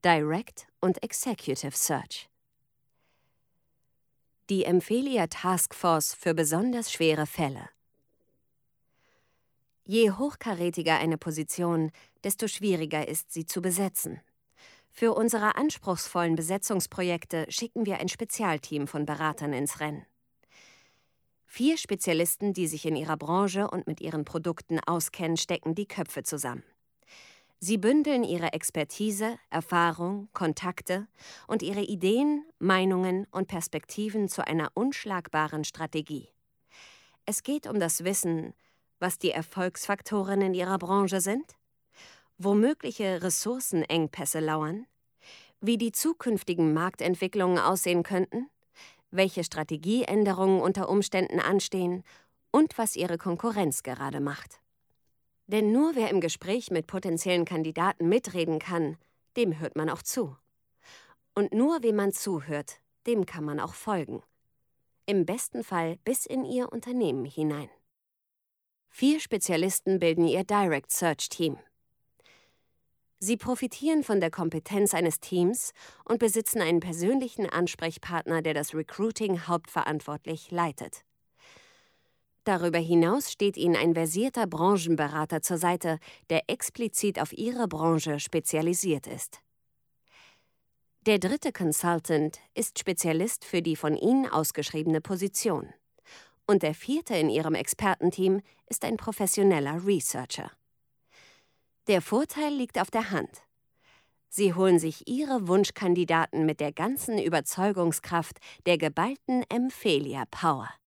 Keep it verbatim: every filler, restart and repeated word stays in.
Direct und Executive Search. Die Empfelia Taskforce für besonders schwere Fälle. Je hochkarätiger eine Position, desto schwieriger ist sie zu besetzen. Für unsere anspruchsvollen Besetzungsprojekte schicken wir ein Spezialteam von Beratern ins Rennen. Vier Spezialisten, die sich in ihrer Branche und mit ihren Produkten auskennen, stecken die Köpfe zusammen. Sie bündeln ihre Expertise, Erfahrung, Kontakte und ihre Ideen, Meinungen und Perspektiven zu einer unschlagbaren Strategie. Es geht um das Wissen, was die Erfolgsfaktoren in ihrer Branche sind, wo mögliche Ressourcenengpässe lauern, wie die zukünftigen Marktentwicklungen aussehen könnten, welche Strategieänderungen unter Umständen anstehen und was ihre Konkurrenz gerade macht. Denn nur wer im Gespräch mit potenziellen Kandidaten mitreden kann, dem hört man auch zu. Und nur wem man zuhört, dem kann man auch folgen. Im besten Fall bis in ihr Unternehmen hinein. Vier Spezialisten bilden ihr Direct Search Team. Sie profitieren von der Kompetenz eines Teams und besitzen einen persönlichen Ansprechpartner, der das Recruiting hauptverantwortlich leitet. Darüber hinaus steht ihnen ein versierter Branchenberater zur Seite, der explizit auf ihre Branche spezialisiert ist. Der dritte Consultant ist Spezialist für die von ihnen ausgeschriebene Position. Und der vierte in ihrem Expertenteam ist ein professioneller Researcher. Der Vorteil liegt auf der Hand. Sie holen sich ihre Wunschkandidaten mit der ganzen Überzeugungskraft der geballten Empfelia Power.